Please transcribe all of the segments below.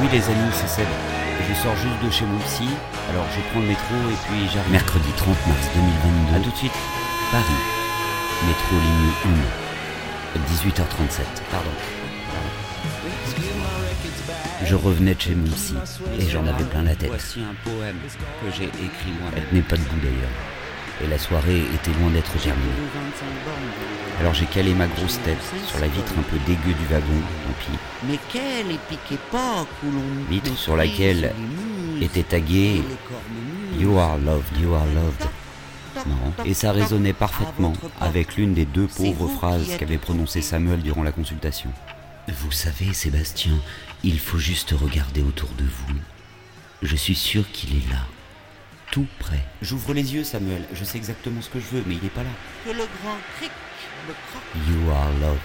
Oui les amis, c'est Seb. Je sors juste de chez mon psy, alors je prends le métro et puis j'arrive. Mercredi 30 mars 2022. A tout de suite. Paris. Métro ligne 1. 18h37. Pardon. Je revenais de chez mon psy et j'en avais plein la tête. Voici un poème que j'ai écrit Elle moi-même. tenait pas debout d'ailleurs. Et la soirée était loin d'être terminée. Alors j'ai calé ma grosse tête sur la vitre un peu dégueu du wagon, tant pis. Mais quelle épique époque où l'on Vitre sur laquelle était tagué « You are loved, you are loved ». Non. Et ça résonnait parfaitement avec l'une des deux pauvres phrases qu'avait prononcées Samuel durant la consultation. Vous savez, Sébastien, il faut juste regarder autour de vous. Je suis sûr qu'il est là, tout près. J'ouvre les yeux Samuel, je sais exactement ce que je veux, mais il est pas là. que le grand cric me croque. You are loved.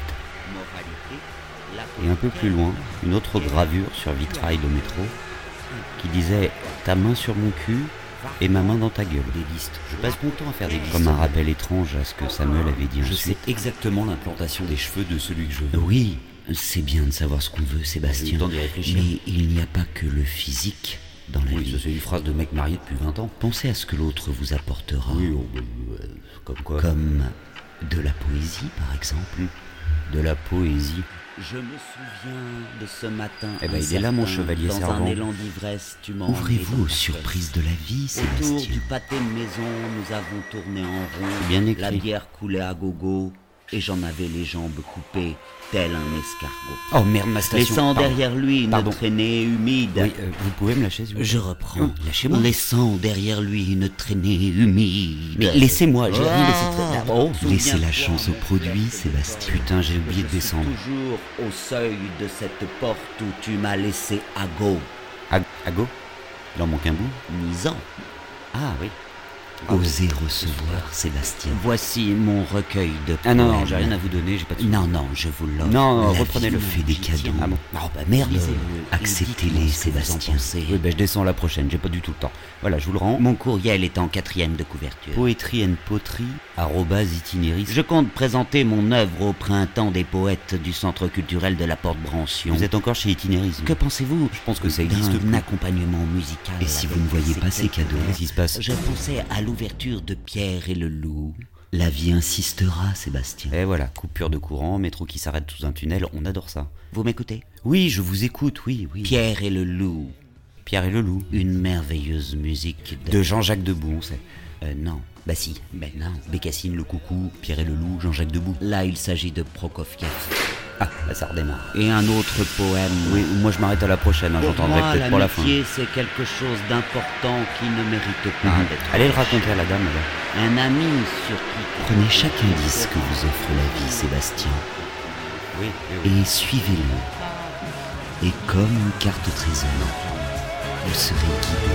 Moralité, la Et un peu plus loin, une autre gravure sur vitrail de métro qui disait « Ta main sur mon cul et ma main dans ta gueule ». Des listes. Je passe mon temps à faire des listes. Comme un rappel étrange à ce que Samuel avait dit Je sais ensuite. exactement l'implantation des cheveux de celui que je veux. Oui, c'est bien de savoir ce qu'on veut, J'ai eu Sébastien. le temps d'y réfléchir. Mais il n'y a pas que le physique dans la Oui, vie. ça c'est une phrase de mec marié depuis 20 ans. Pensez à ce que l'autre vous apportera. Comme quoi. Comme de la poésie, par exemple. De la poésie. Je me souviens de ce matin. Eh ben, il est là, mon chevalier dans servant. un élan d'ivresse, tu m'as Ouvrez-vous emmené aux dans ta surprises de la vie, poche. Autour Sébastien. du pâté de maison, nous avons tourné en rond. Bien écrit. La bière coulait à gogo et j'en avais les jambes coupées, tel un escargot. Oh merde, ma station. Laissant Pardon. derrière lui une Pardon. traînée humide. Oui, vous pouvez me lâcher, s'il vous plaît. Je reprends. Lâchez-moi. Laissant derrière lui une traînée humide. Mais laissez-moi, j'ai rien laissé. Oh, Laissez la souviens-toi, chance au produit, Sébastien. Putain, j'ai oublié de Je suis descendre. toujours au seuil de cette porte où tu m'as laissé à go, À go Il en manque un bout. misant. Ah oui. Osez recevoir, Sébastien. Voici mon recueil de Ah non, non, poèmes. j'ai rien à vous donner, j'ai pas de... Non, non, je vous l'offre. Non, La reprenez-le. vie Fait des j'y cadeaux. tiens. Ah bon. Oh bah merde. Lisez-le. Acceptez-les, Acceptez-les, Sébastien. Sébastien. Oui, ben je descends la prochaine, j'ai pas du tout le temps. Voilà, je vous le rends. Mon courriel est en 4e de couverture. Poetry and pottery, @itinéris. Je compte présenter mon œuvre au printemps des poètes du centre culturel de la Porte-Brancion. Vous êtes encore chez Itinéris. Que pensez-vous Je pense que ça existe d'un plus. accompagnement musical? Et si avec vous ne voyez pas ces quelques cadeaux, vers? qu'est-ce qui se passe? Je pensais à l'ouverture de Pierre et le Loup. La vie insistera, Sébastien. Et voilà, coupure de courant, métro qui s'arrête sous un tunnel, on adore ça. Vous m'écoutez? Oui, je vous écoute, oui. Pierre et le Loup. Pierre et le loup. Une merveilleuse musique De Jean-Jacques Debout, on sait. non. Bah si, mais non. Bécassine, le coucou, Pierre et le loup, Jean-Jacques Debout. Là, il s'agit de Prokofiev. Ah, là ça redémarre. Et un autre poème. Oui, moi je m'arrête à la prochaine, hein, Pour j'entendrai moi, peut-être pour la fin. l'amitié, c'est quelque chose d'important qui ne mérite pas Mhm. d'être. Allez le raconter à la dame alors. Un ami sur qui... Prenez chaque indice que vous offre la vie, Sébastien, Oui, et suivez-le. Et comme une carte trésor, vous serez guidé.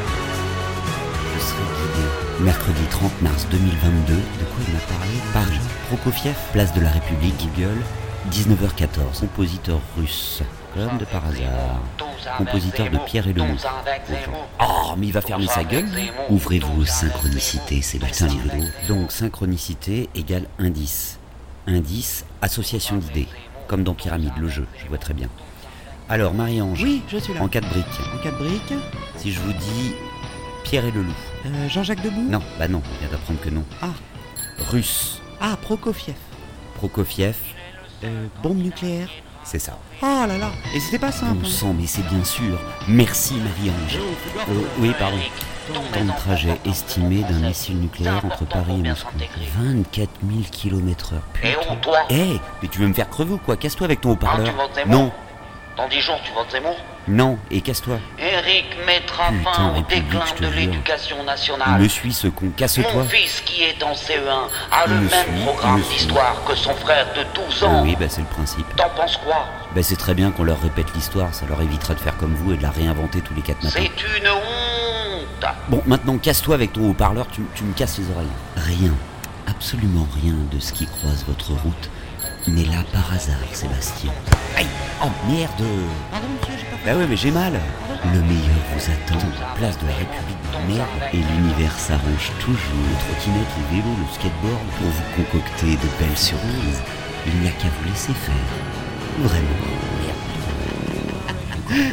Vous serez guidé. Mercredi 30 mars 2022, de quoi il m'a parlé? Paris, Prokofiev, place de la République, Google, 19h14. compositeur russe, comme de par hasard. Compositeur de Pierre et le loup. Oh, mais il va fermer sa gueule, lui. Ouvrez-vous aux synchronicités, Sébastien. Putain, les vélos. Donc synchronicité égale indice. Indice, association d'idées. Comme dans Pyramide, le jeu, je vois très bien. Alors, Marie-Ange, Oui, je suis là. en 4 briques, En 4 briques. si je vous dis Pierre et le loup. Jean-Jacques Debout. Non, bah non, on vient d'apprendre que non. Ah. Russe, Ah, Prokofiev. Prokofiev, Bombe nucléaire. c'est ça. Oh là là. Et c'était pas simple. Bon sang, mais c'est bien sûr. Merci, Marie-Ange. Oui, pardon. Temps de trajet estimé d'un missile nucléaire entre Paris et Moscou. 24 000 km/h. Et où, toi? Eh, mais tu veux me faire crever ou quoi? Casse-toi avec ton haut-parleur. Tu votes Zemmour? Non, Dans 10 jours, tu votes Zemmour? non, et casse-toi. Eric mettra Putain, fin au République, déclin je te de jure. l'éducation Il nationale. me suit ce con, Mon casse-toi. fils, qui est en CE1, a le Il me même suit, programme il me suit. d'histoire que son frère de 12 ans. Oui, bah c'est le principe. T'en penses quoi? Bah c'est très bien qu'on leur répète l'histoire, ça leur évitera de faire comme vous et de la réinventer tous les 4 matins. C'est une honte. Bon, maintenant casse-toi avec ton haut-parleur, tu me casses les oreilles. Rien, absolument rien de ce qui croise votre route n'est là par hasard, Sébastien. Aïe. Oh merde. Pardon, monsieur, j'ai pas fait. Bah ouais, mais j'ai mal. Le meilleur vous attend. Place de la République de merde. Et l'univers s'arrange toujours Les trottinettes, les vélos, le skateboard. pour vous concocter de belles surprises. Il n'y a qu'à vous laisser faire. Vraiment.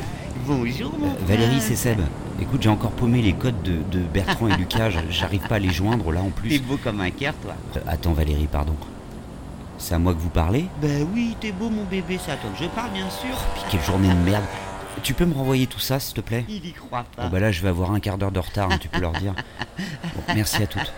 Bonjour, mon Valérie, prince. c'est Seb. Écoute, j'ai encore paumé les codes de Bertrand et Lucas. J'arrive pas à les joindre là en T'es plus. beau comme un cœur, toi. Attends, Valérie, pardon. C'est à moi que vous parlez? Ben oui, t'es beau, mon bébé, c'est à toi que je parle, bien sûr. Puis quelle journée de merde. Tu peux me renvoyer tout ça, s'il te plaît? Il y croit pas. Bon, bah là, je vais avoir un quart d'heure de retard, hein, tu peux leur dire. Bon, merci à toutes.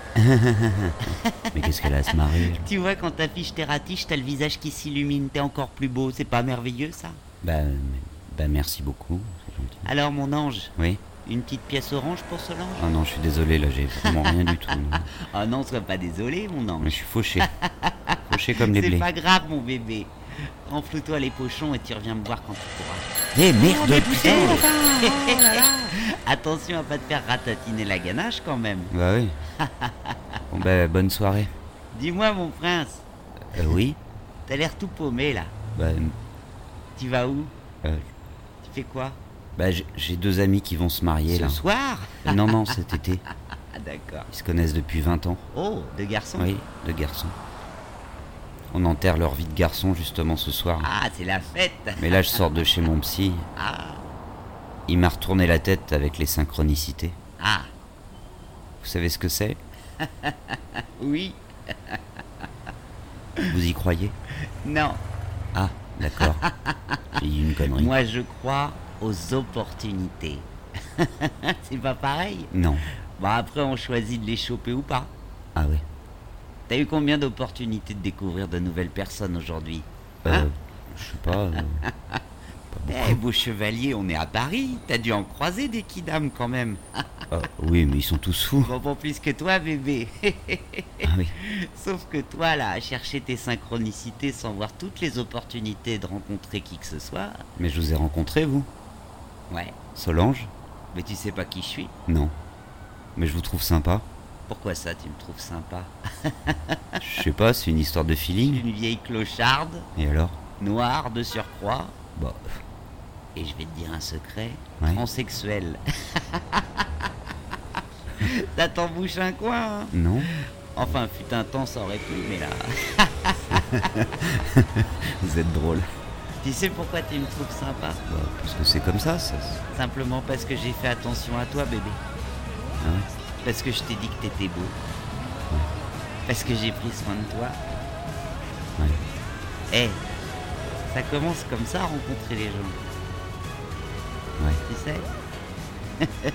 Mais qu'est-ce qu'elle a à se marrer? Tu vois, quand t'affiches tes ratiches, t'as le visage qui s'illumine, t'es encore plus beau. C'est pas merveilleux, ça? Bah merci beaucoup, c'est gentil. Alors, mon ange, Oui? une petite pièce orange pour Solange? Ah non, je suis désolé, là, j'ai vraiment rien du tout. Non. Ah non, sois pas désolé, mon Mais ange. je suis fauché. Fauché comme les C'est blés. pas grave, mon bébé. Enfle-toi les pochons et tu reviens me voir quand tu pourras. Eh merde, putain! Attention à pas te faire ratatiner la ganache quand même. Bah oui. Bon bah bonne soirée. Dis-moi, mon prince, Oui? t'as l'air tout paumé là. Bah, Tu vas où? euh, Tu fais quoi? j'ai 2 amis qui vont se marier Ce là. soir? Non, cet été. Ah d'accord. Ils se connaissent depuis 20 ans. Oh, deux garçons? Oui, 2 garçons. On enterre leur vie de garçon justement ce soir. Ah, c'est la fête. Mais là, je sors de chez mon psy. Ah, Il m'a retourné la tête avec les synchronicités. ah, Vous savez ce que c'est? oui, Vous y croyez? non. Ah, d'accord. J'ai dit une connerie. Moi, je crois aux opportunités. C'est pas pareil? Non. Bon, après, on choisit de les choper ou pas. Ah ouais. T'as eu combien d'opportunités de découvrir de nouvelles personnes aujourd'hui? Hein? Je sais pas. Eh, beau chevalier, on est à Paris. T'as dû en croiser des kidams quand même. Oui, mais ils sont tous fous. Bon, pas plus que toi, bébé. Ah oui. Sauf que toi, là, à chercher tes synchronicités sans voir toutes les opportunités de rencontrer qui que ce soit. Mais je vous ai rencontré, vous? Ouais. Solange? Mais tu sais pas qui je suis? Non. Mais je vous trouve sympa. Pourquoi ça, tu me trouves sympa? Je sais pas, c'est une histoire de feeling. Une vieille clocharde, Et alors? noire de surcroît. Bah, Et je vais te dire un secret, Ouais. transsexuel. Ça t'embouche un coin, hein? non. Enfin, fut un temps, ça aurait pu, mais là... Vous êtes drôle. Tu sais pourquoi tu me trouves sympa? Bah, parce que c'est comme ça. Simplement parce que j'ai fait attention à toi, bébé. Ah ouais. Parce que je t'ai dit que t'étais beau. Parce que j'ai pris soin de toi. Ouais. Eh, ça commence comme ça à rencontrer les gens. Ouais. Tu sais?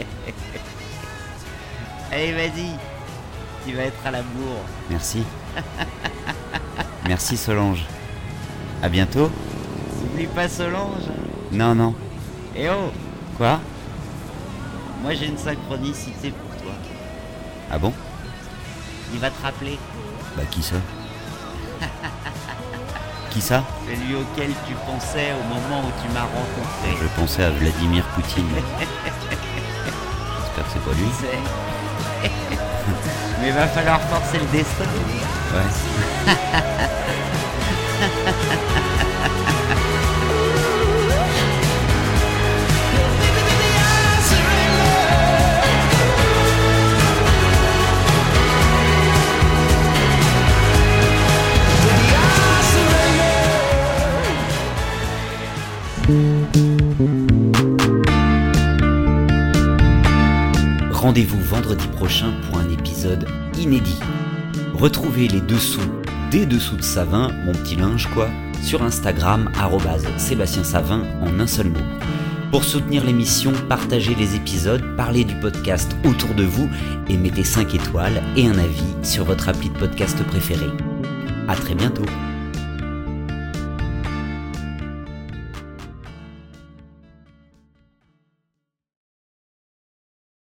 Allez, vas-y. Tu vas être à la bourre. Merci. Merci Solange. À bientôt. N'oublie pas Solange. Non, non. Eh oh, Quoi? moi j'ai une synchronicité pour toi. Ah bon? Il va te rappeler. Bah qui ça? Qui ça? Celui auquel tu pensais au moment où tu m'as rencontré. Je pensais à Vladimir Poutine. J'espère que c'est pas lui. Qui c'est? Mais va falloir forcer le destin. Ouais. Rendez-vous vendredi prochain pour un épisode inédit. Retrouvez les dessous des dessous de Savin, mon petit linge quoi, sur Instagram @Sébastien Savin en un seul mot. Pour soutenir l'émission, partagez les épisodes, parlez du podcast autour de vous et mettez 5 étoiles et un avis sur votre appli de podcast préféré. À très bientôt.